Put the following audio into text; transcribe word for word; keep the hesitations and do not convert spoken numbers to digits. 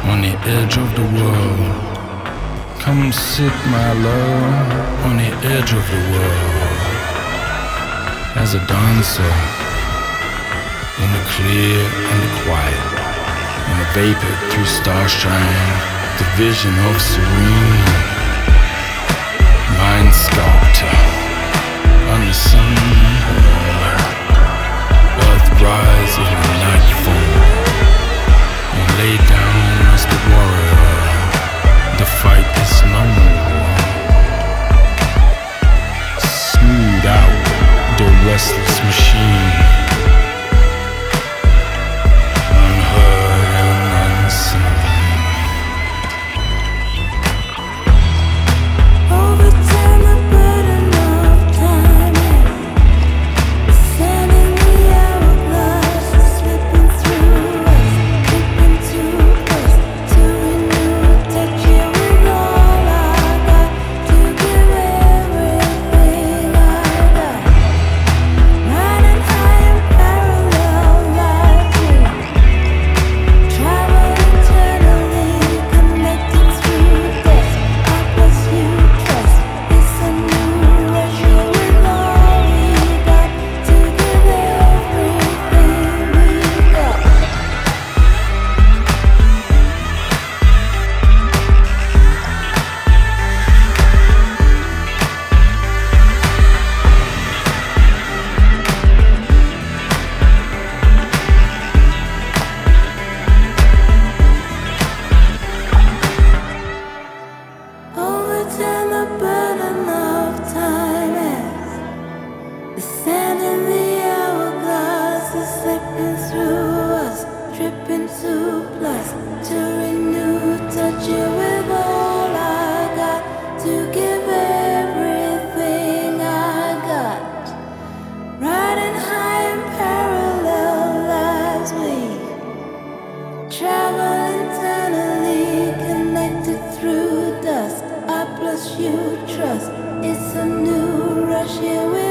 on the edge of the world. Come sit, my love, on the edge of the world. As a dancer, in the clear and the quiet, in the vapor through starshine, the vision of serene mind sculptor on the sun. Earth rise in the nightfall and lay down as the warrior. The fight is no more. Smooth out the restless machine, unheard and unseen. Overturn the burden of time, sand in the hourglass, slipping through us, slipping to us, to renew, touch you with all I got, to give everything I got. Riding high in parallel lives, we travel eternally, connected through death. I plus you trust. It's a new rush here with all we got, to give everything we got. Overturn the burden of time as the sand in the hourglass is slipping through us, dripping to plus, to renew, touch you with all I got, to give everything I got. Riding high in parallel lives, we travel internally, connected through dust. I plus you trust. It's a new rush here with